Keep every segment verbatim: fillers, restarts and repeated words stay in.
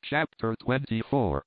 Chapter twenty-four.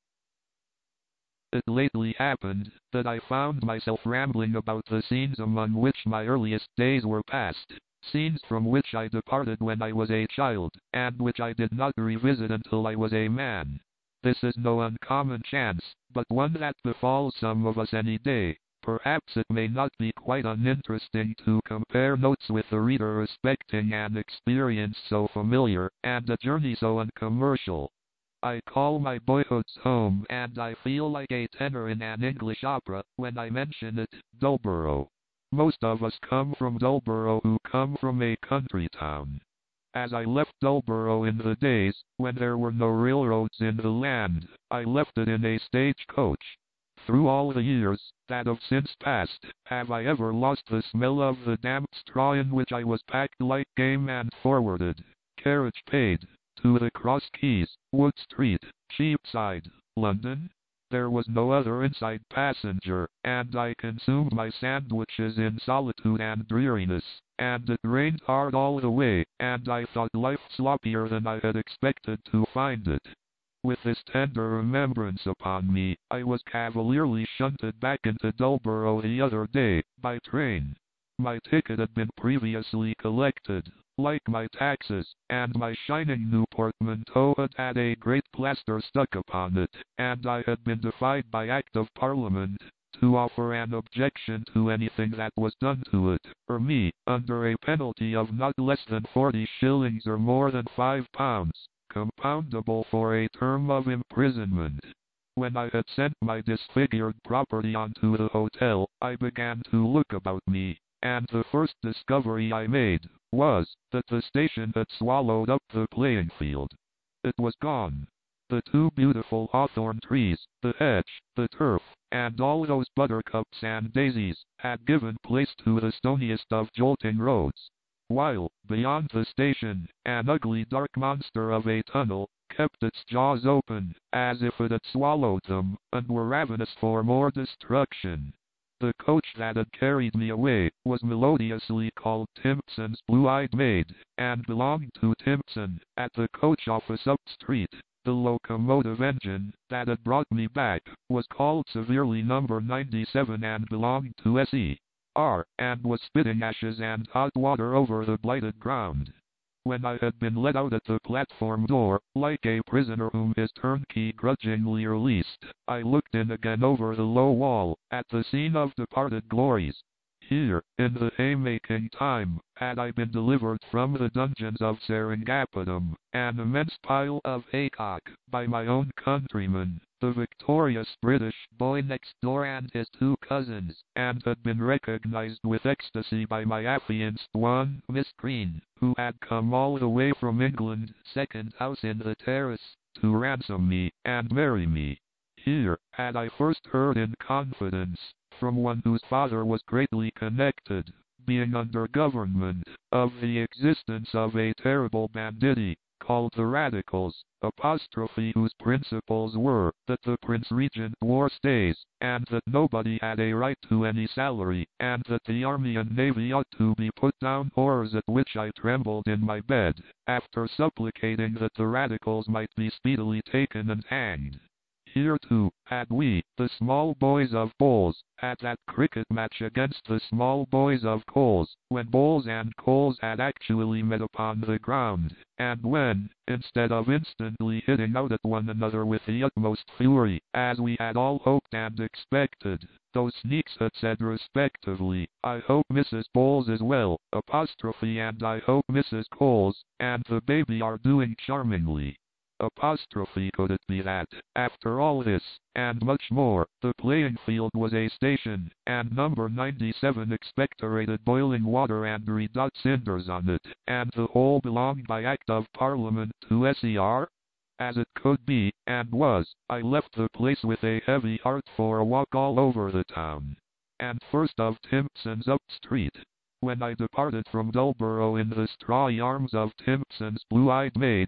It lately happened that I found myself rambling about the scenes among which my earliest days were passed, scenes from which I departed when I was a child, and which I did not revisit until I was a man. This is no uncommon chance, but one that befalls some of us any day. Perhaps it may not be quite uninteresting to compare notes with the reader respecting an experience so familiar, and a journey so uncommercial. I call my boyhood's home, and I feel like a tenor in an English opera when I mention it, Dullborough. Most of us come from Dullborough who come from a country town. As I left Dullborough in the days when there were no railroads in the land, I left it in a stagecoach. Through all the years that have since passed, have I ever lost the smell of the damp straw in which I was packed like game and forwarded, carriage paid, to the Cross Keys, Wood Street, Cheapside, London? There was no other inside passenger, and I consumed my sandwiches in solitude and dreariness, and it rained hard all the way, and I thought life sloppier than I had expected to find it. With this tender remembrance upon me, I was cavalierly shunted back into Dullborough the other day, by train. My ticket had been previously collected, like my taxes, and my shining new portmanteau had had a great plaster stuck upon it, and I had been defied by Act of Parliament to offer an objection to anything that was done to it, or me, under a penalty of not less than forty shillings or more than five pounds, compoundable for a term of imprisonment. When I had sent my disfigured property on to the hotel, I began to look about me, and the first discovery I made was that the station had swallowed up the playing field. It was gone. The two beautiful hawthorn trees, the hedge, the turf, and all those buttercups and daisies, had given place to the stoniest of jolting roads, while, beyond the station, an ugly dark monster of a tunnel kept its jaws open, as if it had swallowed them, and were ravenous for more destruction. The coach that had carried me away was melodiously called Timpson's Blue-Eyed Maid, and belonged to Timpson, at the coach office up street. The locomotive engine that had brought me back was called severely number ninety-seven and belonged to S E R, and was spitting ashes and hot water over the blighted ground. When I had been let out at the platform door, like a prisoner whom his turnkey grudgingly released, I looked in again over the low wall, at the scene of departed glories. Here, in the haymaking time, had I been delivered from the dungeons of Seringapatam, an immense pile of haycock, by my own countrymen, the victorious British boy next door and his two cousins, and had been recognized with ecstasy by my affianced one, Miss Green, who had come all the way from England, second house in the terrace, to ransom me, and marry me. Here, had I first heard in confidence, from one whose father was greatly connected, being under government, of the existence of a terrible banditti, called the Radicals, apostrophe whose principles were, that the Prince Regent wore stays, and that nobody had a right to any salary, and that the army and navy ought to be put down, horrors at which I trembled in my bed, after supplicating that the Radicals might be speedily taken and hanged. Here too, had we, the small boys of Bowls, had that cricket match against the small boys of Coles, when Bowls and Coles had actually met upon the ground, and when, instead of instantly hitting out at one another with the utmost fury, as we had all hoped and expected, those sneaks had said respectively, I hope Missus Bowles is well, apostrophe and I hope Missus Coles, and the baby are doing charmingly. Apostrophe could it be that, after all this, and much more, the playing field was a station, and number ninety-seven expectorated boiling water and red hot cinders on it, and the whole belonged by Act of Parliament to S E R? As it could be, and was, I left the place with a heavy heart for a walk all over the town, and first of Timpson's up street. When I departed from Dullborough in the strawy arms of Timpson's Blue-Eyed Maid,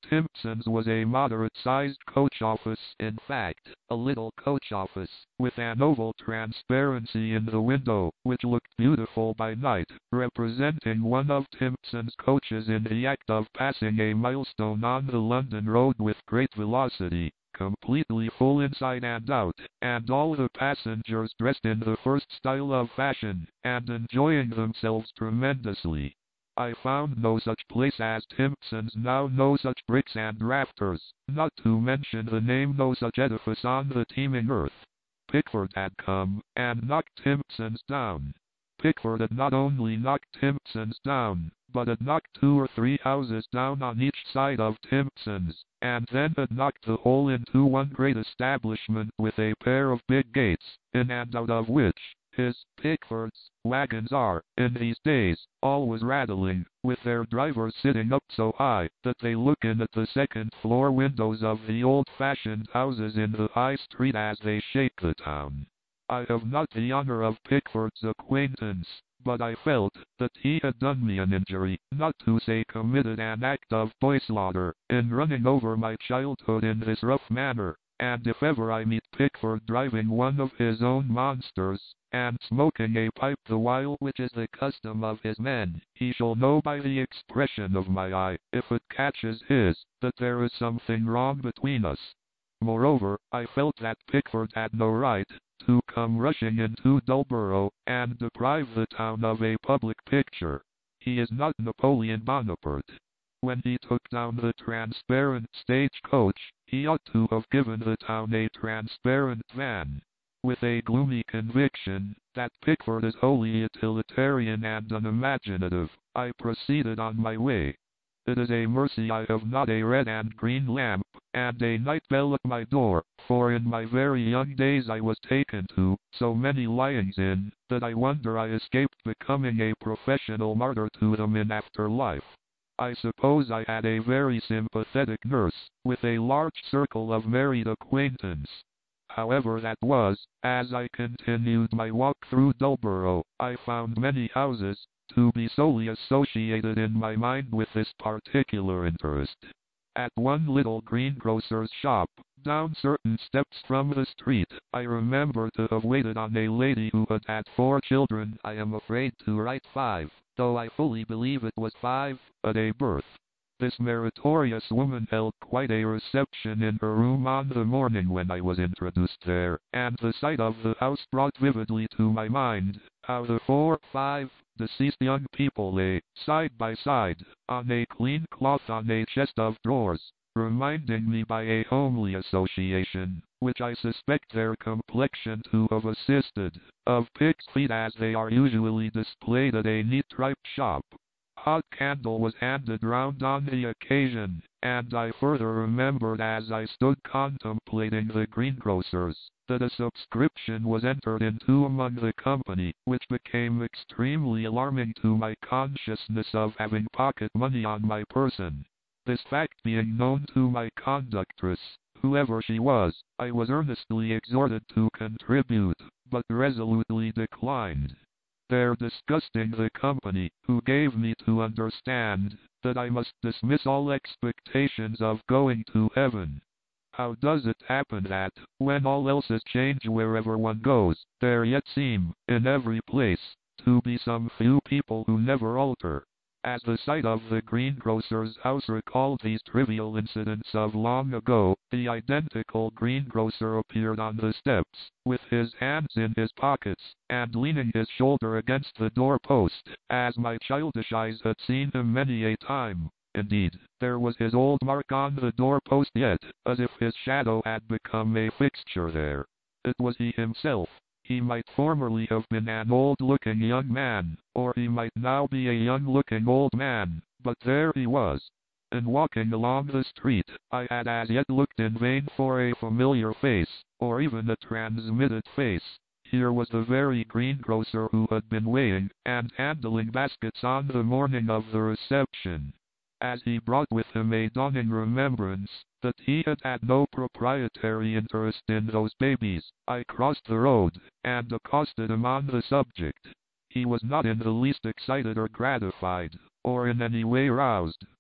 Timpson's was a moderate-sized coach office, in fact, a little coach office, with an oval transparency in the window, which looked beautiful by night, representing one of Timpson's coaches in the act of passing a milestone on the London road with great velocity, completely full inside and out, and all the passengers dressed in the first style of fashion, and enjoying themselves tremendously. I found no such place as Timpson's now, no such bricks and rafters, not to mention the name, no such edifice on the teeming earth. Pickford had come, and knocked Timpson's down. Pickford had not only knocked Timpson's down, but had knocked two or three houses down on each side of Timpson's, and then had knocked the whole into one great establishment with a pair of big gates, in and out of which his, Pickford's, wagons are, in these days, always rattling, with their drivers sitting up so high that they look in at the second-floor windows of the old-fashioned houses in the High Street as they shake the town. I have not the honor of Pickford's acquaintance, but I felt that he had done me an injury, not to say committed an act of boyslaughter, in running over my childhood in this rough manner, and if ever I meet Pickford driving one of his own monsters, and smoking a pipe the while, which is the custom of his men, he shall know by the expression of my eye, if it catches his, that there is something wrong between us. Moreover, I felt that Pickford had no right to come rushing into Dullborough, and deprive the town of a public picture. He is not Napoleon Bonaparte. When he took down the transparent stagecoach, he ought to have given the town a transparent van. With a gloomy conviction that Pickford is wholly utilitarian and unimaginative, I proceeded on my way. It is a mercy I have not a red and green lamp, and a night bell at my door, for in my very young days I was taken to so many lyings in, that I wonder I escaped becoming a professional martyr to them in after life. I suppose I had a very sympathetic nurse, with a large circle of married acquaintance. However that was, as I continued my walk through Dullborough, I found many houses to be solely associated in my mind with this particular interest. At one little greengrocer's shop, down certain steps from the street, I remember to have waited on a lady who had had four children, I am afraid to write five, though I fully believe it was five, at a birth. This meritorious woman held quite a reception in her room on the morning when I was introduced there, and the sight of the house brought vividly to my mind how the four, five, deceased young people lay, side by side, on a clean cloth on a chest of drawers, reminding me by a homely association, which I suspect their complexion to have assisted, of pigs' feet as they are usually displayed at a neat tripe shop. Hot candle was handed round on the occasion, and I further remembered as I stood contemplating the greengrocers, that a subscription was entered into among the company, which became extremely alarming to my consciousness of having pocket money on my person. This fact being known to my conductress, whoever she was, I was earnestly exhorted to contribute, but resolutely declined. There disgusting the company, who gave me to understand that I must dismiss all expectations of going to heaven. How does it happen that, when all else is changed wherever one goes, there yet seem, in every place, to be some few people who never alter? As the sight of the greengrocer's house recalled these trivial incidents of long ago, the identical greengrocer appeared on the steps, with his hands in his pockets, and leaning his shoulder against the door-post, as my childish eyes had seen him many a time. Indeed, there was his old mark on the door-post yet, as if his shadow had become a fixture there. It was he himself. He might formerly have been an old-looking young man, or he might now be a young-looking old man, but there he was. In walking along the street, I had as yet looked in vain for a familiar face, or even a transmitted face. Here was the very greengrocer who had been weighing and handling baskets on the morning of the reception. As he brought with him a dawning remembrance that he had had no proprietary interest in those babies, I crossed the road, and accosted him on the subject. He was not in the least excited or gratified, or in any way roused,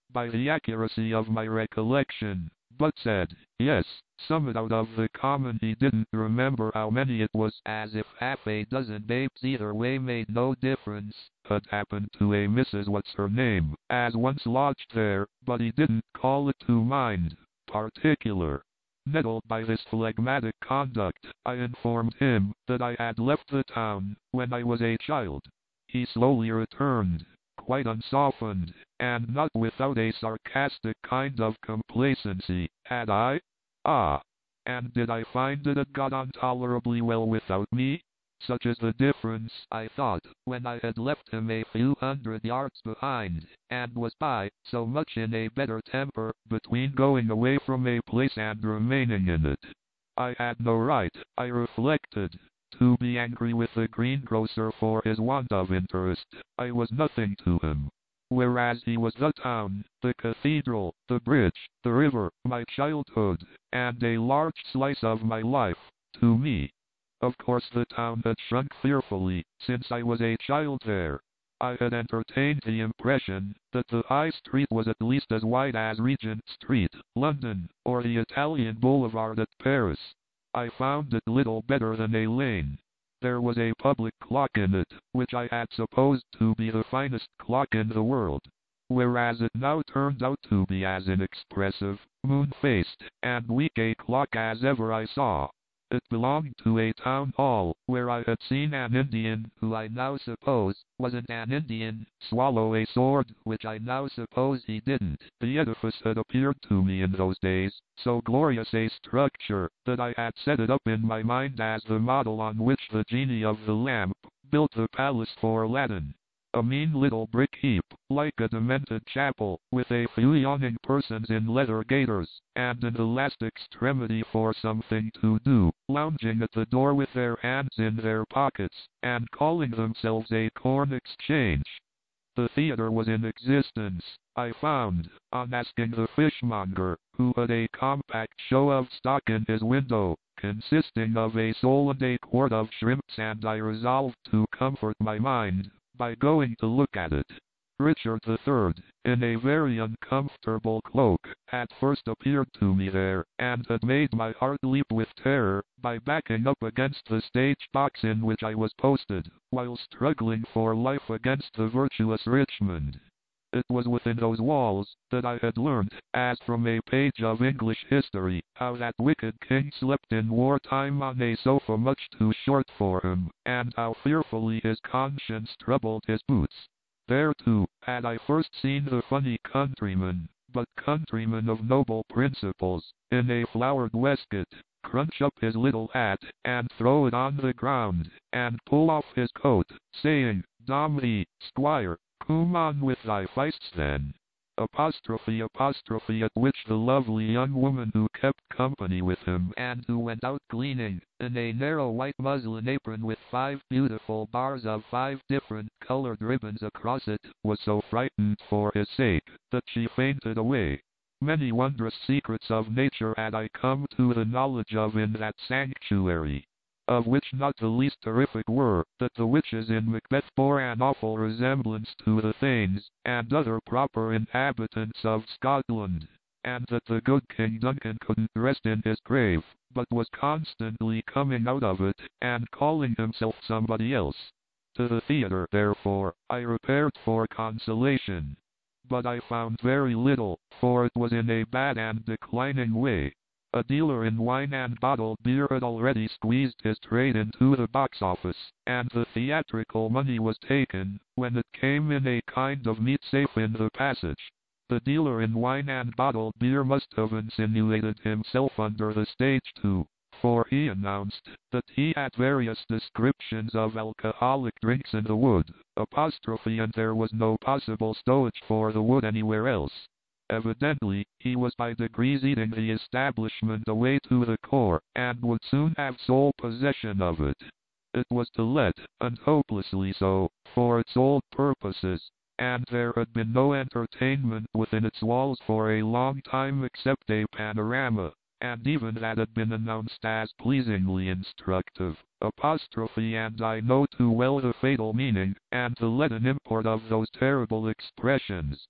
by the accuracy of my recollection, but said, yes, somewhat out of the common. He didn't remember how many it was, as if half a dozen babes either way made no difference. Had happened to a Missus What's-her-name, as once lodged there, but he didn't call it to mind. Particular. Nettled by this phlegmatic conduct, I informed him that I had left the town when I was a child. He slowly returned, quite unsoftened, and not without a sarcastic kind of complacency. Had I? Ah! And did I find it had got on tolerably well without me? Such is the difference, I thought, when I had left him a few hundred yards behind, and was by so much in a better temper, between going away from a place and remaining in it. I had no right, I reflected, to be angry with the greengrocer for his want of interest. I was nothing to him, whereas he was the town, the cathedral, the bridge, the river, my childhood, and a large slice of my life, to me. Of course the town had shrunk fearfully, since I was a child there. I had entertained the impression that the High Street was at least as wide as Regent Street, London, or the Italian Boulevard at Paris. I found it little better than a lane. There was a public clock in it, which I had supposed to be the finest clock in the world, whereas it now turned out to be as inexpressive, moon-faced, and weak a clock as ever I saw. It belonged to a town hall, where I had seen an Indian, who I now suppose wasn't an Indian, swallow a sword, which I now suppose he didn't. The edifice had appeared to me in those days so glorious a structure, that I had set it up in my mind as the model on which the genie of the lamp built the palace for Aladdin. A mean little brick heap, like a demented chapel, with a few yawning persons in leather gaiters, and in the last extremity for something to do, lounging at the door with their hands in their pockets, and calling themselves a corn exchange. The theater was in existence, I found, on asking the fishmonger, who had a compact show of stock in his window, consisting of a sole and a quart of shrimps, and I resolved to comfort my mind by going to look at it. Richard the Third, in a very uncomfortable cloak, had first appeared to me there, and had made my heart leap with terror, by backing up against the stage box in which I was posted, while struggling for life against the virtuous Richmond. It was within those walls that I had learnt, as from a page of English history, how that wicked king slept in wartime on a sofa much too short for him, and how fearfully his conscience troubled his boots. There, too, had I first seen the funny countryman, but countryman of noble principles, in a flowered waistcoat, crunch up his little hat, and throw it on the ground, and pull off his coat, saying, "Dombey, squire, come on with thy fists then." Apostrophe apostrophe at which the lovely young woman who kept company with him, and who went out gleaning, in a narrow white muslin apron with five beautiful bars of five different colored ribbons across it, was so frightened for his sake, that she fainted away. Many wondrous secrets of nature had I come to the knowledge of in that sanctuary, of which not the least terrific were, that the witches in Macbeth bore an awful resemblance to the Thanes, and other proper inhabitants of Scotland, and that the good King Duncan couldn't rest in his grave, but was constantly coming out of it, and calling himself somebody else. To the theatre, therefore, I repaired for consolation, but I found very little, for it was in a bad and declining way. A dealer in wine and bottled beer had already squeezed his trade into the box office, and the theatrical money was taken, when it came in a kind of meat safe in the passage. The dealer in wine and bottled beer must have insinuated himself under the stage too, for he announced that he had various descriptions of alcoholic drinks in the wood, apostrophe, and there was no possible stowage for the wood anywhere else. Evidently, he was by degrees eating the establishment away to the core, and would soon have sole possession of it. It was to let, and hopelessly so, for its old purposes, and there had been no entertainment within its walls for a long time except a panorama, and even that had been announced as pleasingly instructive, apostrophe, and I know too well the fatal meaning, and the leaden import of those terrible expressions.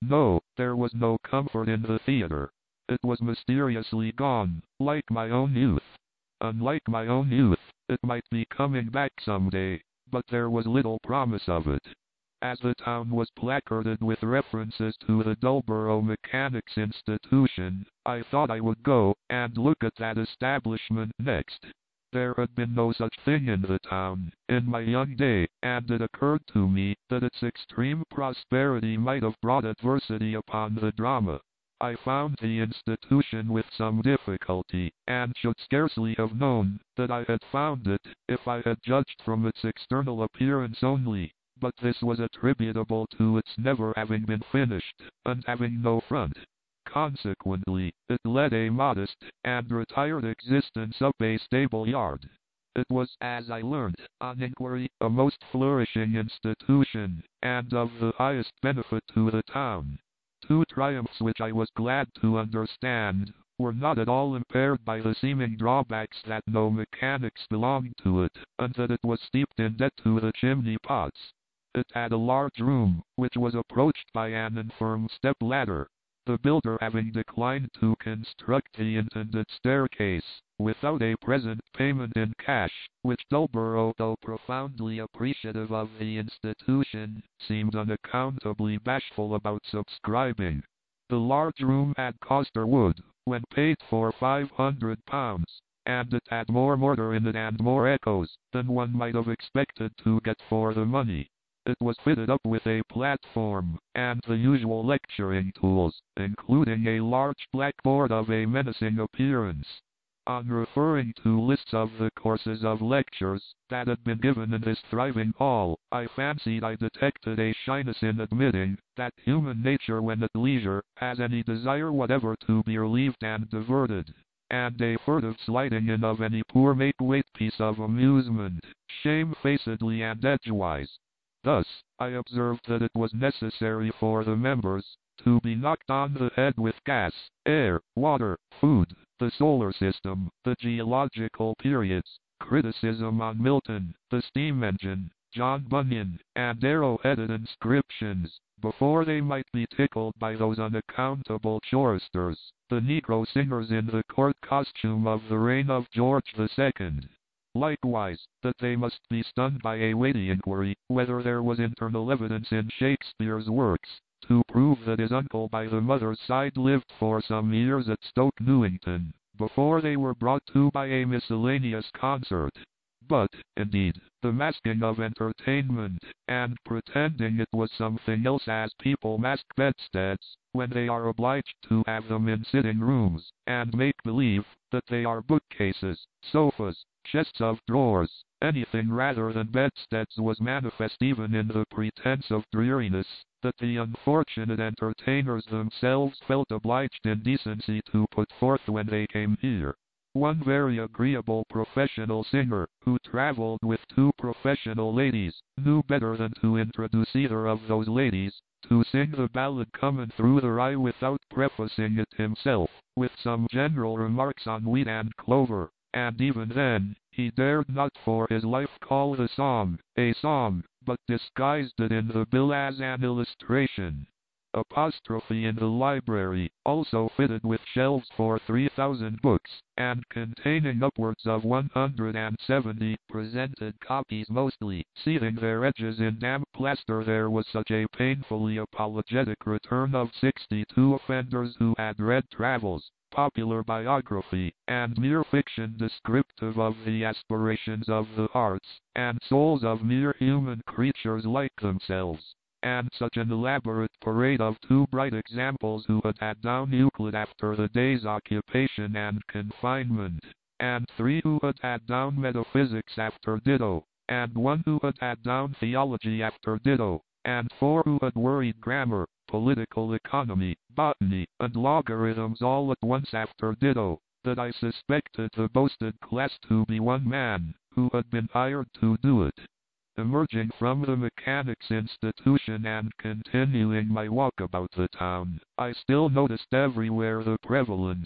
No, there was no comfort in the theater. It was mysteriously gone, like my own youth. Unlike my own youth, it might be coming back someday, but there was little promise of it. As the town was placarded with references to the Dullborough Mechanics Institution, I thought I would go and look at that establishment next. There had been no such thing in the town in my young day, and it occurred to me that its extreme prosperity might have brought adversity upon the drama. I found the institution with some difficulty, and should scarcely have known that I had found it if I had judged from its external appearance only, but this was attributable to its never having been finished, and having no front. Consequently, it led a modest and retired existence up a stable yard. It was, as I learned on inquiry, a most flourishing institution, and of the highest benefit to the town. Two triumphs which I was glad to understand were not at all impaired by the seeming drawbacks that no mechanics belonged to it, and that it was steeped in debt to the chimney pots. It had a large room, which was approached by an infirm step-ladder, the builder having declined to construct the intended staircase, without a present payment in cash, which Dullborough, though profoundly appreciative of the institution, seemed unaccountably bashful about subscribing. The large room had cost her wood, when paid for five hundred pounds, and it had more mortar in it and more echoes than one might have expected to get for the money. It was fitted up with a platform, and the usual lecturing tools, including a large blackboard of a menacing appearance. On referring to lists of the courses of lectures that had been given in this thriving hall, I fancied I detected a shyness in admitting that human nature when at leisure has any desire whatever to be relieved and diverted, and a furtive sliding in of any poor make-weight piece of amusement, shamefacedly and edgewise. Thus, I observed that it was necessary for the members to be knocked on the head with gas, air, water, food, the solar system, the geological periods, criticism on Milton, the steam engine, John Bunyan, and arrow-headed inscriptions, before they might be tickled by those unaccountable choristers, the Negro singers in the court costume of the reign of George the Second. Likewise, that they must be stunned by a weighty inquiry, whether there was internal evidence in Shakespeare's works, to prove that his uncle by the mother's side lived for some years at Stoke Newington, before they were brought to by a miscellaneous concert. But, indeed, the masking of entertainment, and pretending it was something else as people mask bedsteads, when they are obliged to have them in sitting rooms, and make believe that they are bookcases, sofas, chests of drawers, anything rather than bedsteads, was manifest even in the pretense of dreariness that the unfortunate entertainers themselves felt obliged in decency to put forth when they came here. One very agreeable professional singer, who travelled with two professional ladies, knew better than to introduce either of those ladies to sing the ballad Comin' Through the Rye without prefacing it himself with some general remarks on wheat and clover, and even then, he dared not for his life call the song a song, but disguised it in the bill as an illustration. Apostrophe in the library, also fitted with shelves for three thousand books, and containing upwards of one hundred seventy presented copies, mostly seething their edges in damp plaster. There was such a painfully apologetic return of sixty-two offenders who had read travels, popular biography, and mere fiction descriptive of the aspirations of the hearts and souls of mere human creatures like themselves, and such an elaborate parade of two bright examples who had had down Euclid after the day's occupation and confinement, and three who had had down metaphysics after ditto, and one who had had down theology after ditto, and four who had worried grammar, political economy, botany, and logarithms all at once after ditto, that I suspected the boasted class to be one man, who had been hired to do it. Emerging from the Mechanics Institution and continuing my walk about the town, I still noticed everywhere the prevalence,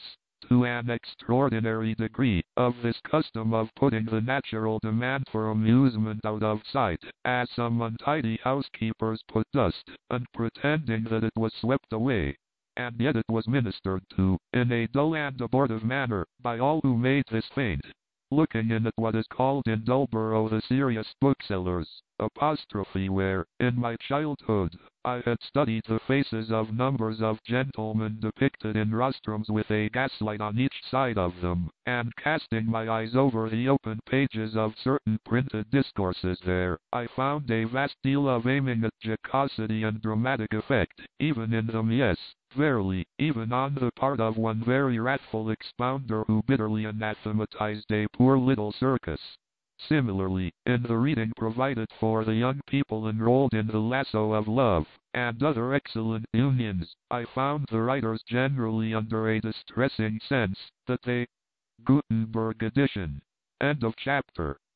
to an extraordinary degree, of this custom of putting the natural demand for amusement out of sight, as some untidy housekeepers put dust, and pretending that it was swept away. And yet it was ministered to, in a dull and abortive manner, by all who made this feint. Looking in at what is called in Dullborough the serious booksellers, apostrophe where, in my childhood, I had studied the faces of numbers of gentlemen depicted in rostrums with a gaslight on each side of them, and casting my eyes over the open pages of certain printed discourses there, I found a vast deal of aiming at jocosity and dramatic effect, even in them, yes, verily, even on the part of one very wrathful expounder who bitterly anathematized a poor little circus. Similarly, in the reading provided for the young people enrolled in the Lasso of Love, and other excellent unions, I found the writers generally under a distressing sense that they... Gutenberg edition. End of chapter.